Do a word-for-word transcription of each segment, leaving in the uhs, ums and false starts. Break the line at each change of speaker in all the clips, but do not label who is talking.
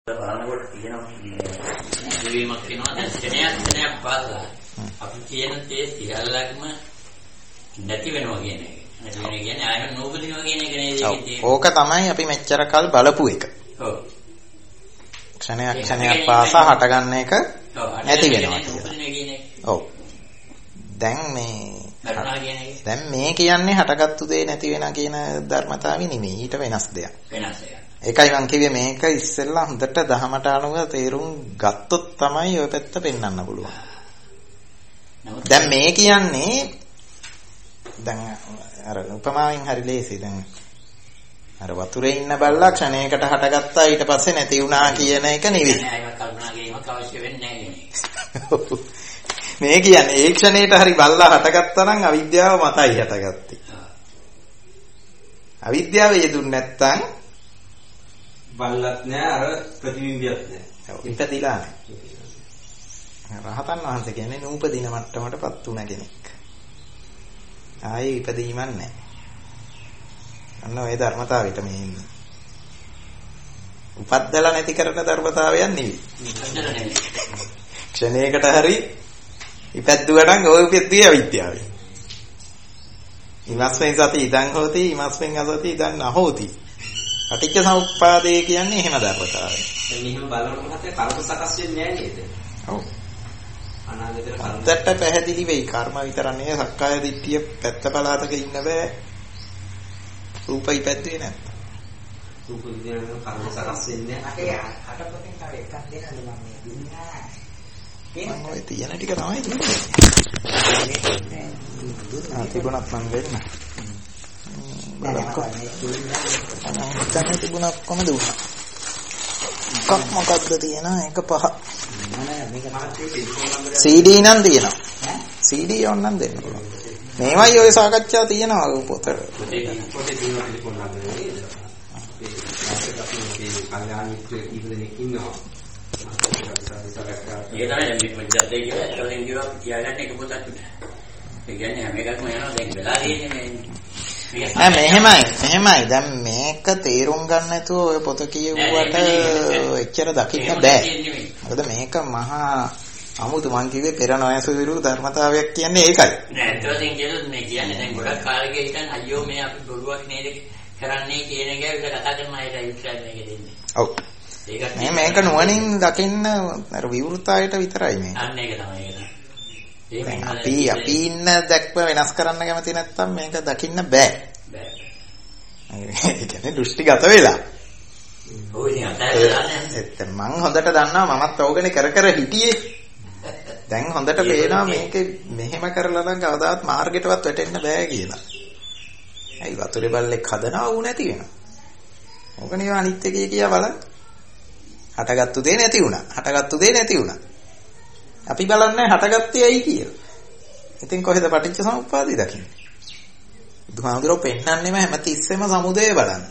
බලනකොට තියෙනවා ජීවීමක් වෙනවා දැන් ක්ෂණයක් ක්ෂණයක් පාසා අපි කියන තේ සියල්ලක්ම නැති වෙනවා කියන එක. නැති වෙන කියන්නේ ආයෙත් නූපදිනවා කියන එක නේද ඒකේ තියෙන්නේ. ඕක තමයි අපි මෙච්චර කල් බලපු එක. ඔව්. ක්ෂණයක් ක්ෂණයක් පාසා හටගන්න එක නැති වෙනවා. ඔව්. දැන් මේ දැන් මේ කියන්නේ හටගත්තු දේ නැති වෙනා කියන ධර්මතාවය නෙමෙයි. ඊට වෙනස් දෙයක්. වෙනස් දෙයක්. ඒකයි මං කිව්වේ මේක ඉස්සෙල්ලා හොඳට දහමට අනුව තේරුම් ගත්තොත් තමයි ඔය පැත්ත පෙන්වන්න පුළුවන්. දැන් මේ කියන්නේ දැන් අර උපමාවෙන් හරි ලේසි. දැන් අර වතුරේ ඉන්න බල්ලා ක්ෂණයකට හටගත්තා ඊට පස්සේ නැති වුණා කියන එක නෙවෙයි. නෑ ඒක කල්පනා කිරීමක් අවශ්‍ය වෙන්නේ නෑ. මේ කියන්නේ ඒ ක්ෂණයට හරි බල්ලා හටගත්තා නම් අවිද්‍යාව මතයි හටගත්තේ. අවිද්‍යාව යෙදුන්නේ නැත්තම් බල්ලත් නෑ අර ප්‍රතිබිම්බයක් නෑ. ඉපදිලා නෑ. රහතන් වහන්සේ කියන්නේ නූපදින මට්ටමටපත් උන කෙනෙක්. ආයේ ඉපදීමක් නෑ. අන්න ඔය ධර්මතාවයට මේ ඉන්නේ. උපද්දලා නැති කරන ධර්මතාවයක් නෙවෙයි. ක්ෂණයකට හරි ඉපැද්දුවා නම් ඔය උපෙද්දී අවිද්‍යාවයි. ඉමස්මෙන් සති ඉදන් හෝති ඉමස්මෙන් අසති ඉදන් නහෝති. පටිච්ච සමුප්පාදේ කියන්නේ එහෙම ධර්මතාවය. දැන් එහෙම බලනකොට කර්ම සකස් වෙන්නේ නැහැ නේද? ඔව්. අනාගතේ කර්මයට පැහැදිලි වෙයි. කර්ම විතර නෙවෙයි සක්කාය දිට්ඨිය පැත්ත පළාතක ඉන්න බෑ. රූපයි පැත්තේ නැත්නම්. රූප විද්‍යාවේ කර්ම සකස් වෙන්නේ නැහැ. අට අටපතෙන් තව එකක් දෙන්නද මම මේ දුන්නා. මම ඔය තියෙන ටික තමයි දුන්නේ. ආ තිබුණත් මම වෙන්න. දැන් තිබුණා කොහමද දුන්නා? එකක් මොකක්ද තියෙනවා? එක පහ. සී ඩී නම් තියෙනවා. සී ඩී ඕනනම් දෙන්න පුළුවන්. මේවයි ඔය සාකච්ඡා තියෙනවා පොතට. පොතේ පොතේ තියෙනවා ටෙලිෆෝන් නම්බරේ නේද? අපේ අපේ කල්යාණ මිත්‍ර ඉබ්‍රෙනෙක් ඉන්නවා. ඒ තමයි මේ පොඩ්ඩක් දෙක කියලා කියනවා කියාගන්න එක පොතක්. ඒ කියන්නේ හැම එකක්ම යනවා දැන් වෙලා තියෙන්නේ නෑ මෙහෙමයි මෙහෙමයි දැන් මේක තේරුම් ගන්න නැතුව ඔය පොත කියුවට එච්චර දකින්න බෑ. මොකද මේක මහා අමුතු මං කිව්වේ පෙර නොයසු විරු ධර්මතාවයක් කියන්නේ ඒකයි. නෑ ඒකෙන් කියනොත් මේ කියන්නේ දැන් ගොඩක් කාලෙක හිටන් අයියෝ මේ අපි බොරුවක් නේද කරන්නේ කියන එක විතර කතා කරන අයට විතරයි මේක දෙන්නේ. ඔව්. ඒක මේ මේක නුවණින් දකින්න අර විවෘතයට විතරයි මේ. අන්න ඒක තමයි ඒක. අපි අපි ඉන්න දැක්ම වෙනස් කරන්න කැමති නැත්නම් මේක දකින්න බෑ. බෑ. ඒ කියන්නේ දෘෂ්ටිගත වෙලා. ඔව් ඉතින් අතහැරලා මං හොඳට දන්නවා මමත් ඕගනේ කර කර හිටියේ. දැන් හොඳට පේනවා මේක මෙහෙම කරලා නම් කවදාවත් මාර්ගයටවත් වැටෙන්න බෑ කියලා. ඇයි වතුරේ බල්ලෙක් හදනවා ඌ නැති වෙනවා. ඕගනේ අනිත් එකේ කියා බලන්න. හටගත්තු දේ නැති වුණා. හටගත්තු දේ නැති වුණා. අපි බලන්නේ හටගත්තේ ඇයි කියලා. ඉතින් කොහෙද පටිච්ච සමුප්පාදේ දකින්නේ? බුදුහාමුදුරුවෝ පෙන්නන්නේම හැමතිස්සෙම සමුදය බලන්න.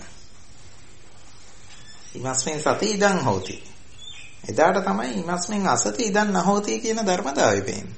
ඉමස්මෙන් සති ඉදන් හෝති. එදාට තමයි ඉමස්මෙන් අසති ඉදන් නහෝති කියන ධර්මතාවය පේන්නේ.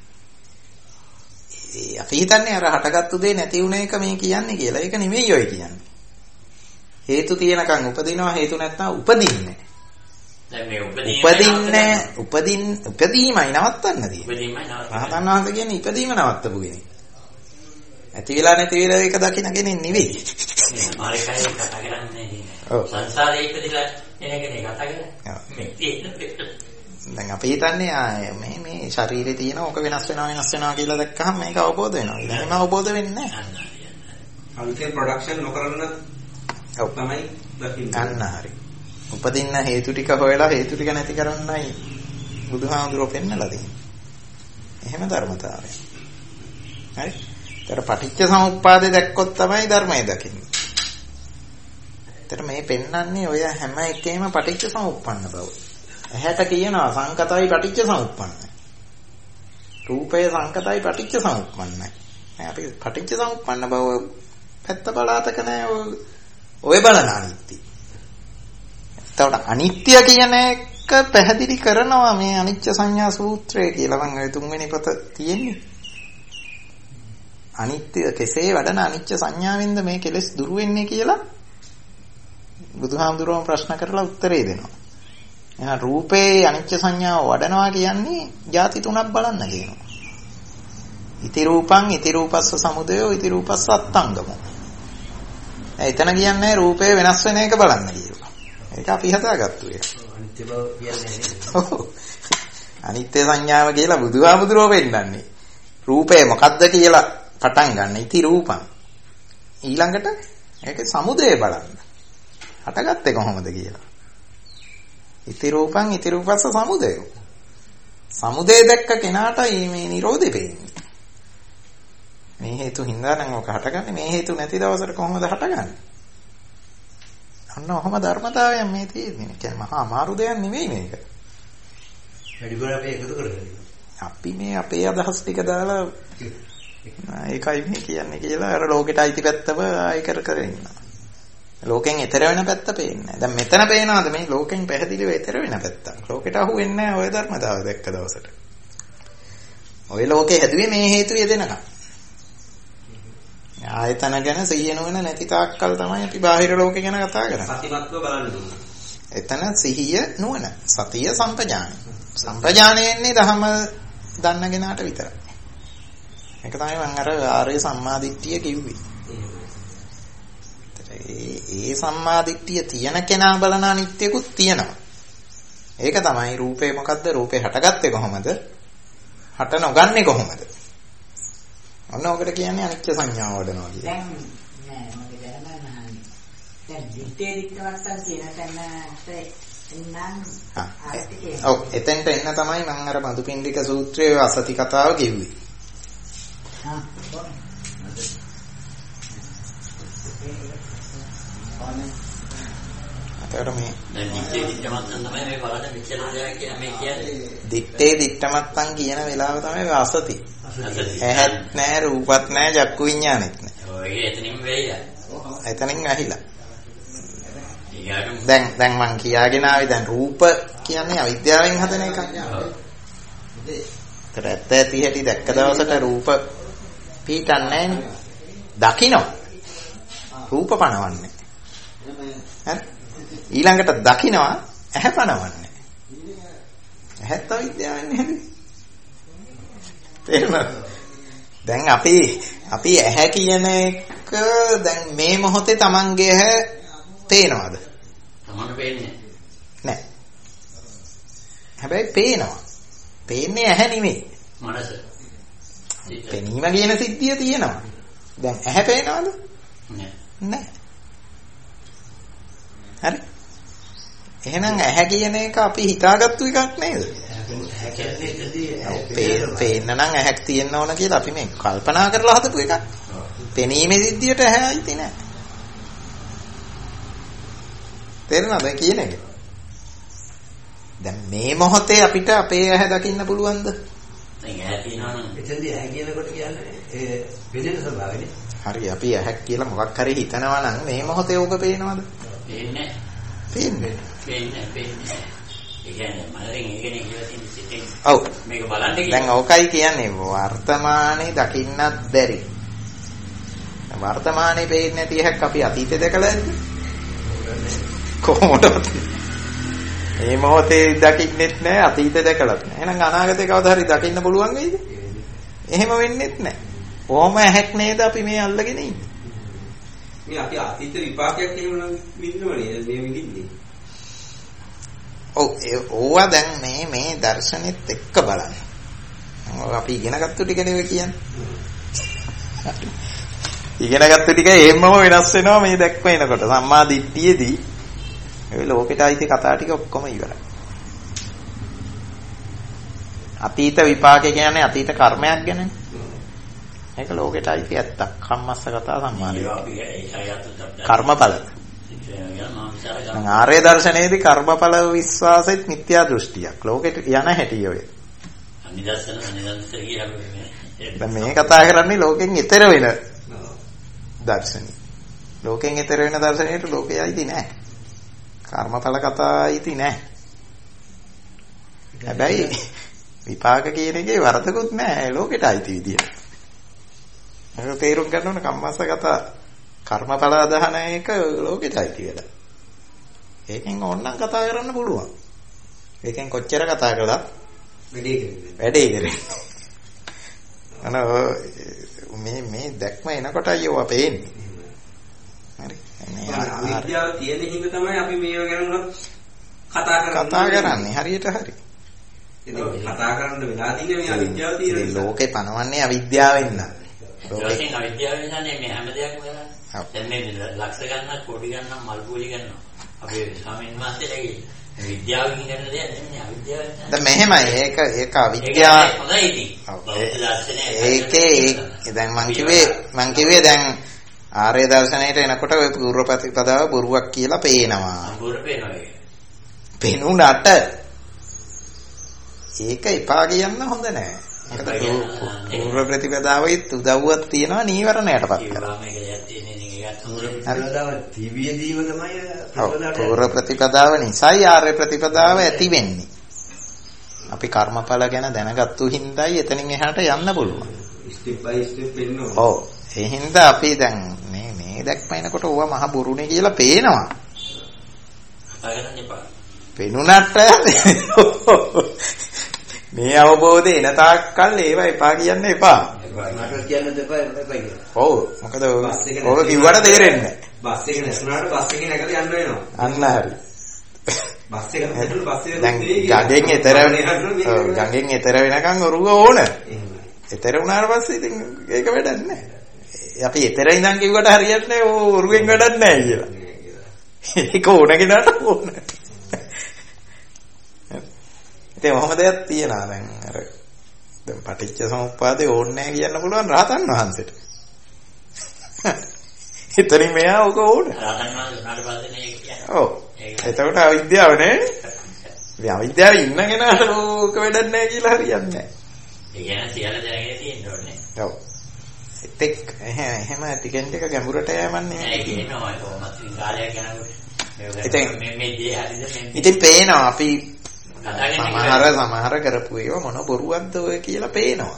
අපි හිතන්නේ අර හටගත්තු දේ නැති වුණ එක මේ කියන්නේ කියලා. ඒක නෙමෙයි ඔය කියන්නේ. හේතු තියෙනකන් උපදිනවා හේතු නැත්නම් උපදින්නේ. දැන් මේ උපදින්නේ උපදින් උපදීමයි නවත්තන්න තියෙන්නේ. උපදීමයි නවත්තන්න. රහතන් වහන්සේ කියන්නේ ඉපදීම නවත්තපු කෙනෙක්. ඇති වෙලා නැති වෙලා ඒක දකින්න කෙනෙක් නෙවෙයි. මාරේ කයි කතා කරන්නේ නේ. ඔව්. සංසාරේ ඉපදිලා එන කෙනෙක් කතා කරන්නේ. දැන් අපි හිතන්නේ මේ මේ ශරීරේ තියෙන ඕක වෙනස් වෙනවා වෙනස් වෙනවා කියලා දැක්කහම මේක අවබෝධ වෙනවා. එහෙම අවබෝධ වෙන්නේ නැහැ. අලුතෙන් ප්‍රොඩක්ෂන් නොකරන ඔව් තමයි දකින්නේ. අන්න හරි. උපදින්න හේතු ටික හොයලා හේතු ටික නැති කරන්නයි බුදුහාමුදුරුවෝ පෙන්නලා දෙන්නේ. එහෙම ධර්මතාවය. හරි? ඒතර පටිච්ච සමුප්පාදේ දැක්කොත් තමයි ධර්මය දකින්නේ. ඒතර මේ පෙන්නන්නේ ඔය හැම එකේම පටිච්ච සමුප්පන්න බව. ඇහැට කියනවා සංකතයි පටිච්ච සමුප්පන්නයි. රූපය සංකතයි පටිච්ච සමුප්පන්නයි. අපි පටිච්ච සමුප්පන්න බව පැත්ත බලාතක නෑ ඔය බලන අනිත්‍ය. එතකොට අනිත්‍ය කියන එක පැහැදිලි කරනවා මේ අනිච්ච සංඥා සූත්‍රය කියලා මම ඔය තුන්වෙනි පොත තියෙන්නේ. අනිත්‍ය කෙසේ වඩන අනිච්ච සංඥාවෙන්ද මේ කෙලෙස් දුරු වෙන්නේ කියලා බුදුහාමුදුරුවෝ ප්‍රශ්න කරලා උත්තරේ දෙනවා. එහෙනම් රූපේ අනිත්‍ය සංඥාව වඩනවා කියන්නේ ಜಾති තුනක් බලන්න කියනවා. ඉති රූපං ඉති රූපස්ස සමුදයෝ ඉති රූපස්ස අත්තංගමෝ. එතන කියන්නේ රූපේ වෙනස් වෙන එක බලන්න කියලා. ඒක අපි හදාගත්තු එක. අනිත්‍ය බව කියන්නේ අනිත්‍ය සංඥාව කියලා බුදුහාමුදුරුවෝ පෙන්නන්නේ. රූපේ මොකද්ද කියලා පටන් ගන්න. ඉති රූපං. ඊළඟට ඒක සමුදය බලන්න. හටගත්තේ කොහොමද කියලා. ඉති රූපං ඉති රූපස්ස සමුදය. සමුදය දැක්ක කෙනාටයි මේ නිරෝධය පේන්නේ. මේ හේතු හින්දා නම් ඔක හටගන්නේ. මේ හේතු නැති දවසට කොහොමද හටගන්නේ? අන්න ඔහම ධර්මතාවයන් මේ තියෙන්නේ. කියන්නේ මහා අමාරු දෙයක් නෙවෙයි මේක. වැඩිපුර අපි එකතු කරගන්න. අපි මේ අපේ අදහස් ටික දාලා ඒකයි මේ කියන්නේ කියලා අර ලෝකෙට අයිති පැත්තම ආයි කර කර ඉන්නවා. ලෝකෙන් එතර වෙන පැත්ත පේන්නේ නැහැ. දැන් මෙතන පේනවාද මේ ලෝකෙන් පැහැදිලිව එතර වෙන පැත්ත. ලෝකෙට අහු වෙන්නේ නැහැ ওই ධර්මතාව දැක්ක දවසට. ওই ලෝකේ හැදුවේ මේ හේතු යෙදෙනකම්. ආයතන ගැන සිහිය නොවන නැති තාක්කල් තමයි අපි බාහිර ලෝකේ ගැන කතා කරන්නේ. සතිමත්ව බලන්න ඕන. එතන සිහිය නුවණ, සතිය සම්පජානය. සම්පජානය එන්නේ ධම දන්න කෙනාට විතරයි. ඒක තමයි මම අර ආර්ය සම්මාදිට්ඨිය කිව්වේ. ඒ සම්මාදිට්ඨිය තියෙන කෙනා බලන අනිත්‍යකුත් තියෙනවා. ඒක තමයි රූපේ මොකද්ද? රූපේ හටගත්තේ කොහොමද? හට නොගන්නේ කොහොමද? ඔන්න ඔකට කියන්නේ අනිත්‍ය සංඥාව වඩනවා කියන්නේ. දැන් නෑ මගේ දැනගන්න අහන්නේ. දැන් දිත්තේ දිත්තවත්තන් කියන තැනට එන්නම් ඔව් එතෙන්ට එන්න තමයි මම අර මදුපිණ්ඩික සූත්‍රයේ අසති කතාව කිව්වේ. හා අතට මේ දැන් දිත්තේ දිත්තවත්තන් තමයි මේ බලන්න මෙච්චර දෙයක් කියන මේ කියන්නේ. දිත්තේ දිත්තවත්තන් කියන වෙලාව තමයි අසති. ඇහත් නැහැ රූපත් නැහැ චක්කු විඤ්ඤාණෙත් නැහැ. ඔය එතනින් වෙයිලා. එතනින් ඇහිලා. දැන් දැන් මං කියාගෙන ආවේ දැන් රූප කියන්නේ අවිද්‍යාවෙන් හදන එකක්. ඒතර ඇත්ත ඇති හැටි දැක්ක දවසට රූප පීටන්නේ නැහැනේ. දකින්න. රූප පණවන්නේ. හරි? ඊළඟට දකින්නවා ඇහැ පණවන්නේ. ඇහත් අවිද්‍යාවෙන් හැදුවේ. තේරුණාද? දැන් අපි අපි ඇහැ කියන එක දැන් මේ මොහොතේ Tamange ඇහැ පේනවද? Tamange පේන්නේ නැහැ. හැබැයි පේනවා. පේන්නේ ඇහැ නෙමෙයි. මනස. පෙනීම කියන සිද්ධිය තියෙනවා. දැන් ඇහැ පේනවද? නැහැ. නැහැ. හරි? එහෙනම් ඇහැ කියන එක අපි හිතාගත්තු එකක් නේද? පේන්න නම් ඇහැක් තියෙන්න ඕන කියලා අපි මේ කල්පනා කරලා හදපු එකක්. පෙනීමේ සිද්ධියට ඇහැ අයිති නැහැ. තේරෙනවද කියන එක? දැන් මේ මොහොතේ අපිට අපේ ඇහැ දකින්න පුළුවන්ද? දැන් ඇහැ තියෙනවා නම් එතෙන්දී ඇහැ කියනකොට කියන්නේ ඒ වෙදෙන ස්වභාවයනේ. හරි අපි ඇහැක් කියලා මොකක් හරි හිතනවා නම් මේ මොහොතේ ඕක පේනවද? පේන්නේ නැහැ. පේන්නේ. පේන්නේ පේන්නේ. ඒ කියන්නේ මනරෙන් ඉගෙන කියලා තියෙන සිතෙන්. ඔව්. මේක බලන්න කියන්නේ. දැන් ඕකයි කියන්නේ වර්තමානයේ දකින්නත් බැරි. වර්තමානයේ පේන්නේ නැති එකක් අපි අතීතේ දැකලා ඇද්ද? කොහොමද? මේ මොහොතේ දකින්නෙත් නැහැ අතීතේ දැකලත් නැහැ. එහෙනම් අනාගතේ කවදා හරි දකින්න පුළුවන් වෙයිද? එහෙම වෙන්නෙත් නැහැ. කොහොම ඇහැක් නේද අපි මේ අල්ලගෙන ඉන්නේ? මේ අපි අතීත විපාකයක් එහෙම නම් විඳිනවනේ මේ විඳින්නේ. ඔව් ඕවා දැන් මේ මේ දර්ශනෙත් එක්ක බලන්න. අපි ඉගෙනගත්තු ටික නෙවෙයි කියන්නේ. ඉගෙනගත්තු ටික එහෙමම වෙනස් වෙනවා මේ දැක්ම එනකොට. සම්මා දිට්ඨියේදී ඒ ලෝකෙට ආйти කතා ටික ඔක්කොම ඉවරයි. අතීත විපාක කියන්නේ අතීත කර්මයක් ගැනනේ. ඒක ලෝකෙට ආйти ඇත්තක්. කම්මස්ස කතා සම්මාදිට්ඨිය. කර්මඵල. දැන් ආර්ය දර්ශනයේදී කර්මඵල විශ්වාසෙත් මිත්‍යා දෘෂ්ටියක්. ලෝකෙට යන හැටි ඔය. අනිදර්ශන අනිදර්ශන කියන්නේ. දැන් මේ කතා කරන්නේ ලෝකෙන් ඈතර වෙන දර්ශනය. ලෝකෙන් ඈතර වෙන දර්ශනයට ලෝකේ ආйти නැහැ. කර්මඵල කතා ආйти නැහැ. හැබැයි විපාක කියන එකේ වරදකුත් නැහැ ලෝකෙට ආйти විදියට. ඒක තේරුම් ගන්න ඕන කම්මස්ස කතා කර්මඵල අදහන එක ලෝකෙට ආйти වෙලා. ඒකෙන් ඕනනම් කතා කරන්න පුළුවන්. ඒකෙන් කොච්චර කතා කළත්
වැඩේ කරන්නේ.
වැඩේ කරන්නේ. අන මේ මේ දැක්ම එනකොට අයියෝ අපේ එන්නේ. හරි.
මේ අවිද්‍යාව තියෙන හින්දා තමයි අපි මේව ගැන කතා කරන්නේ.
කතා කරන්නේ හරියට හරි.
ඉතින් කතා කරන්න වෙලා තියෙන්නේ මේ අවිද්‍යාව තියෙන නිසා.
ලෝකේ පනවන්නේ අවිද්‍යාවෙන් නේද?
ලෝකේ අවිද්‍යාවෙන් නනේ මේ හැම දෙයක්ම කරන්නේ. දැන් මේ ලක්ෂ ගණනක් කෝටි ගණනක් මල් පූජි කරනවා. අපේ ස්වාමීන් වහන්සේලාගේ විද්‍යාවෙන් කරන දෙයක් නෙමෙයි අවිද්‍යාව.
දැන් මෙහෙමයි ඒක ඒක අවිද්‍යාව.
හොඳයි ඉතින්.
ඒකේ දැන් මං කිව්වේ මං කිව්වේ දැන් ආර්ය දර්ශනයට එනකොට ඔය පූර්ව ප්‍රතිපදාව බොරුවක් කියලා පේනවා.
බොරු පේනවා ඒක.
පේනුණාට ඒක එපා කියන්න හොඳ නෑ. මොකද පූර්ව ප්‍රතිපදාවෙත් උදව්වක් තියෙනවා නීවරණයටපත් කරලා.
ප්‍රතිපදාව තිබියදීම තමයි
පූර්ව ප්‍රතිපදාව නිසායි ආර්ය ප්‍රතිපදාව ඇති වෙන්නේ. අපි කර්මඵල ගැන දැනගත්තු හින්දායි එතනින් එහාට යන්න පුළුවන්.
ස්ටෙප් බයි ස්ටෙප් වෙනවා.
ඔව්. ඒ හින්දා අපි දැන් මේ මේ දැක්මයිනකොට ඕවා මහ බොරුනේ කියලා පේනවා.
කතා කරන්න එපා.
පෙනුනට මේ අවබෝධය එන තාක්කල් ඒවා එපා කියන්න එපා.
මට කියන්න දෙපා එපා කියලා.
ඔව් මොකද ඔක කිව්වට තේරෙන්නේ නැහැ.
බස් එක නැසුණාට බස් එකේ නැගලා යන්න වෙනවා.
අන්න හරි.
බස් එක නැතුළු බස් එක
දැන් ගඟෙන් එතර ඔව් ගඟෙන් එතර වෙනකන් ඔරුව ඕන. එතර වුණාට පස්සේ ඉතින් ඒක වැඩක් නැහැ. අපි එතර ඉඳන් කිව්වට හරියන්නේ නැහැ. ඕ ඔරුවෙන් වැඩක් නැහැ කියලා. ඒක ඕන කෙනාට ඕන. ඒ මොහොම දෙයක් තියනවා දැන් අර දැන් පටිච්ච සමුප්පාදේ ඕනේ නැහැ කියන්න පුළුවන් රහතන් වහන්සේට. එතනින් මෙයා ඔක ඕන.
රහතන් වහන්සේ උනාට පස්සේ නේ කියන්නේ.
ඔව්. එතකොට අවිද්‍යාව නේ. මේ අවිද්‍යාවේ ඉන්න කෙනාට ඕක වැඩක් නැහැ කියලා හරියන්නේ නැහැ.
ඒ කියන්නේ සියල්ල දැනගෙන තියෙන්න ඕනේ.
ඔව්. එතෙක් එහෙම ටිකෙන් ටික ගැඹුරට යෑමන්නේ.
ඒ කියනවා කොහොමද කාලයක් යනකොට.
ඉතින්
මේ මේ දේ හරිද මේ.
ඉතින් පේනවා අපි සමහර සමහර කරපු ඒවා මොන බොරුවක්ද ඔය කියලා පේනවා.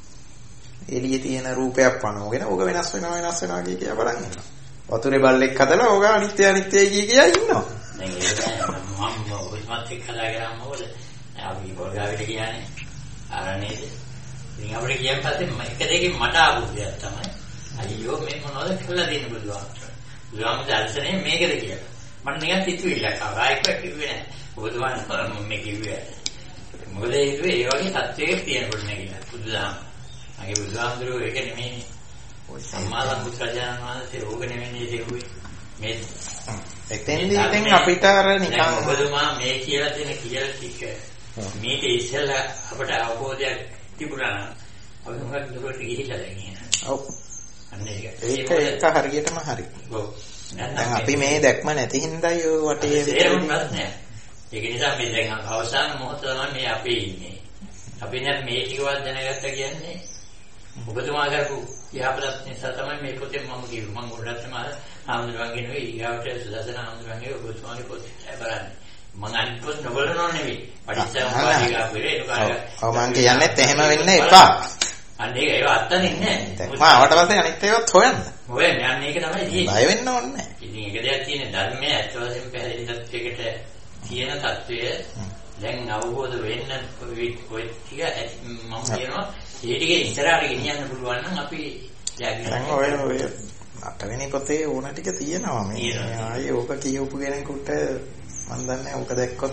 එළියේ තියෙන රූපයක් පනවගෙන ඕක වෙනස් වෙනවා වෙනස් වෙනවා කිය කිය බලන් ඉන්නවා. වතුරේ බල්ලෙක් හදලා ඕක අනිත්‍ය අනිත්‍යයි කිය කිය ඉන්නවා.
දැන් ඒක මම ඔයස්මත් එක්ක කතා කරාම මොකද? අපි පොල්ගාවිට කියන්නේ ආරණේද. ඉතින් අපිට කියන් පස්සේ එක දෙකකින් මට ආපු දෙයක් තමයි අයියෝ මේ මොනවද කියලා දෙන්න බුදුහාම. බුදුහාම දර්ශනේ මේකද කියලා. මට නිකන් හිතුවිල්ලක් ආවා. ඒක කිව්වේ නෑ. බුදුහාම මේ කිව්වේ. මොකද ඒ කිව්වේ ඒ වගේ තත්ත්වයක තියෙනකොට නේ කියලා. බුදුහාම. අගේ බුදුහාමුදුරුවෝ ඒක නෙමෙයි. ඔය සම්මා සම්බුද්ධජනන වහන්සේ ඕක නෙමෙයි දෙකුවේ. මේ
එතෙන්දී දැන් අපිට අර නිකන්
ඔබතුමා මේ කියලා දෙන කියලා ටික මේක ඉස්සෙල්ලා අපට අවබෝධයක් තිබුණා නම් අපි මොකක්ද දුරට ගිහිල්ලා දැන් එහෙනම්. ඔව්. අන්න ඒක.
ඒක ඒක හරියටම හරි.
ඔව්.
දැන් අපි මේ දැක්ම නැති හින්දායි ඔය වටේ
තේරුම්වත් නැහැ. ඒක නිසා මේ දැන් අවසාන මොහොත තමයි මේ අපි ඉන්නේ. අපි දැන් මේ ටිකවත් දැනගත්ත කියන්නේ ඔබතුමා කරපු යහපතත් නිසා තමයි මේ පොතේ මම කියුවේ. මම ගොඩක් තමයි ආම්දුරංගේ නෙවෙයි ඊගාවට සුදසන ආම්දුරංගේ ඔබතුමාගේ පොත බලන්නේ. මම අනිත් පොත් නොබලනෝ නෙවෙයි. පරිච්ඡේදය ගාපුවේ ඒක කාර්ය.
ඔව් මං කියන්නේත් එහෙම වෙන්න එපා.
අන්න ඒක ඒව අත්තන්නේ නැහැ.
දැන් මම ආවට පස්සේ අනිත් ඒවාත් හොයන්න.
හොයන්නේ අන්න ඒක තමයි තියෙන්නේ.
බය වෙන්න ඕනේ නැහැ.
ඉතින් ඒක දෙයක් තියෙන්නේ ධර්මයේ ඇත්ත වශයෙන්ම පැහැදිලි තත්වයකට තියෙන తත්වය දැන් අවබෝධ වෙන්න ඔය ටික මම කියනවා ඒ ටික ඉස්සරහට ගෙනියන්න පුළුවන් නම් අපි
දැන් ඔය ඔය අටවෙනි පොතේ ඕන ටික තියෙනවා මේ ආයේ ඕක කියවපු කෙනෙකුට මම දන්නේ ඕක දැක්කොත්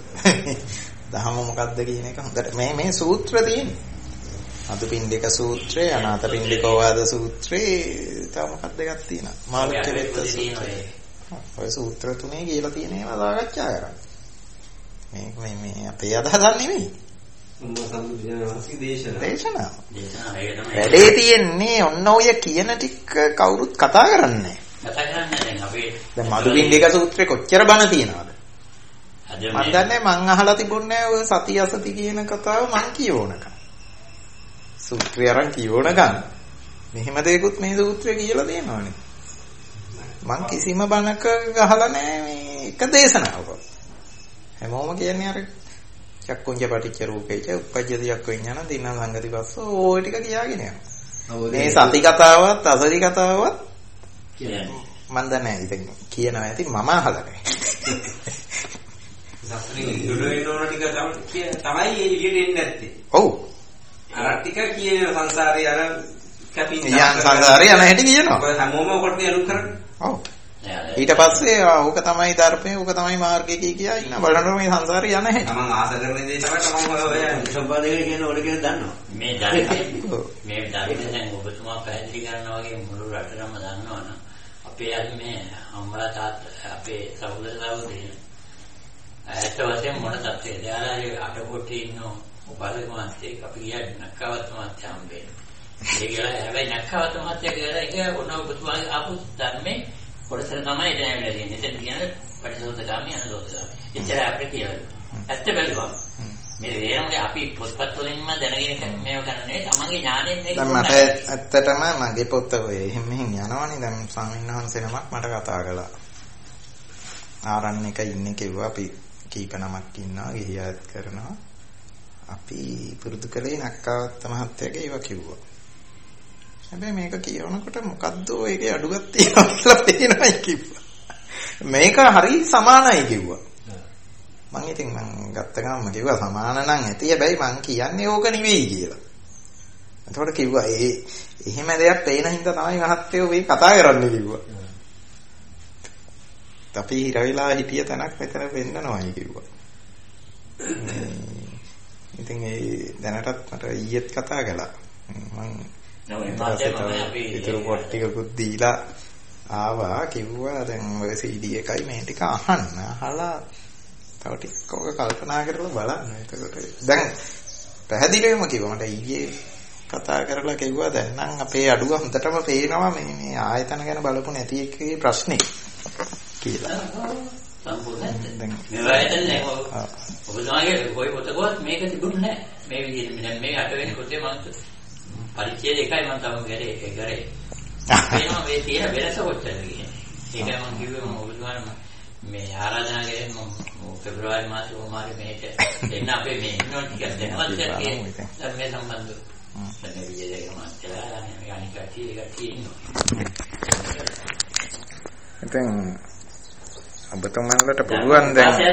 දහම මොකද්ද කියන එක හොඳට මේ මේ සූත්‍ර තියෙන්නේ අදුපිණ්ඩික සූත්‍රය අනාථපිණ්ඩිකෝවාද සූත්‍රය තව මොකක්ද එකක් තියෙනවා මාළුක්‍යවෙත්ත සූත්‍රය ඔය සූත්‍ර තුනේ කියලා තියෙන ඒවා සාකච්ඡා කරා මේ මේ මේ අපේ අදහසක් නෙමෙයි දේශනා. වැඩේ තියෙන්නේ ඔන්න ඔය කියන ටික කවුරුත් කතා කරන්නේ
කතා කරන්නේ දැන් අපේ
දැන් මදුපිණ්ඩික සූත්‍රේ කොච්චර බණ තියනවද? මම දන්නේ මං අහලා තිබුණේ ඔය සති අසති කියන කතාව මං කියවනකම්. සූත්‍රය අරන් කියවනකම් මෙහෙම දෙයක්ත් මේ සූත්‍රේ කියලා දෙනවනේ. මං කිසිම බණක අහලා නැහැ මේ එක දේශනාවක. හැමෝම කියන්නේ අර චක්කුංජ පටිච්ච රූපේච උපජ්ජති චක්ක විඥාන දින සංගති පස්ස ඕය ටික කියාගෙන යනවා. මේ සති කතාවත් අසති කතාවත්
කියන්නේ
මන් දන්නේ නැහැ ඉතින් කියනවා ඇති මම අහලා නැහැ.
සසරින් ඉදුර වෙන ඕන ටික තමයි තමයි එළියට එන්නේ නැත්තේ.
ඔව්.
අර ටික කියන සංසාරේ අර කැපින්
යන් සංසාරේ යන හැටි කියනවා.
ඔය හැමෝම කොට අලුත් කරන්නේ.
ඔව්. ඊට පස්සේ ඕක තමයි ධර්මය, ඕක තමයි මාර්ගය කිය කියා ඉන්න බලනවා මේ සංසාරේ යන හැටි.
තමන් ආස කරන දේ තමයි තමන් ඔය සම්පාදනය කියන ඕන කියන දන්නවා.
මේ ධර්මයේ මේ ධර්මයේ දැන් ඔබතුමා පැහැදිලි කරනවා වගේ මුළු රටම දන්නවනම් අපේ අද මේ අම්මලා තාත්තා අපේ සහෝදර සහෝදරියන් ඇත්ත වශයෙන්ම මොන තත්ත්වයේද? යාළුවා අට කොටේ ඉන්න උපාසක මාත්‍යෙක් අපි කියන්නේ නක්කවත් මාත්‍ය හම්බෙන්නේ. ඒ කියලා හැබැයි නක්කවත් මාත්‍ය කියලා එක ඔන්න ඔබතුමාගේ ආපු ධර්මයේ කොටසට තමයි එතන ඇවිල්ලා තියෙන්නේ. එතන කියන්නේ පටිසෝතගාමී අනුසෝතගාමී. එච්චර අපිට කියලා. ඇත්ත බැලුවා. මේ වේරමගේ අපි පොත්පත් වලින්ම දැනගෙන මේව කරන්නේ තමන්ගේ ඥාණයෙන් මේක.
දැන් මට ඇත්තටම මගේ පොත ඔය එහෙම මෙහෙම යනවනේ. දැන් ස්වාමීන් වහන්සේ නමක් මට කතා කළා. ආරණ්‍යක ඉන්නේ කිව්වා අපි කීප නමක් ඉන්නවා ගිහියත් කරනවා. අපි පුරුදු කළේ නක්කාවත් මහත්තයාගේ ඒවා කිව්වා. හැබැයි මේක කියනකොට මොකද්ද ඒකේ අඩුවක් තියෙනවා කියලා පේනයි කිව්වා. මේක හරි සමානයි කිව්වා. මං ඉතින් මං ගත්ත ගමන් කිව්වා සමාන නම් ඇති. හැබැයි මං කියන්නේ ඕක නෙවෙයි කියලා. එතකොට කිව්වා ඒ එහෙම දෙයක් පේන හින්දා තමයි මහත්තයෝ මේ කතා කරන්නේ කිව්වා. අපි හිර වෙලා හිටිය තැනක් මෙතන වෙන්නනවායි කිව්වා. ඉතින් ඒ දැනටත් මට ඊයේත් කතා කළා. මං ඉතුරු පොත් ටිකකුත් දීලා ආවා කිව්වා දැන් ඔය සී ඩී එකයි මේ ටික අහන්න. අහලා තව ටිකක් ඔක කල්පනා කරලා බලන්න. එතකොට දැන් පැහැදිලිවම කිව්වා මට ඊයේ කතා කරලා කිව්වා දැන් නම් අපේ අඩුව හොඳටම පේනවා මේ මේ ආයතන ගැන බලපු නැති එකේ ප්‍රශ්නේ කියලා.
සම්පූර්ණයෙන් දැන් මේවා ඇතන්නේ ඔබතුමාගේ කොයි පොතකවත් මේක තිබුණේ නැහැ. මේ විදිහට දැන් මේ අට වෙනි පොතේ මම පරිච්ඡේද එකයි මම තම කරේ ඒක කරේ. වෙනවා මේ තියෙන වෙනස කොච්චරද කියන්නේ. ඒකයි මම කිව්වේ මම ඔබතුමාට මේ ආරාධනා කරේ මම පෙබරවාරි මාසේ කොමාරි මේක දෙන්න අපේ මේ ඉන්නෝ ටික දැනවත් දැන් මේ සම්බන්ධව. දැන් මේ විදිහට මාත්‍යලා මේ අනික කටි එක තියෙනවා.
ඉතින් ඔබතුමන්ලට පුළුවන් දැන්